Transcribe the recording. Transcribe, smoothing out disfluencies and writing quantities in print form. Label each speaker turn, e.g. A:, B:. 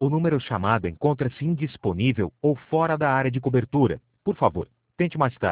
A: O número chamado encontra-se indisponível ou fora da área de cobertura. Por favor, tente mais tarde.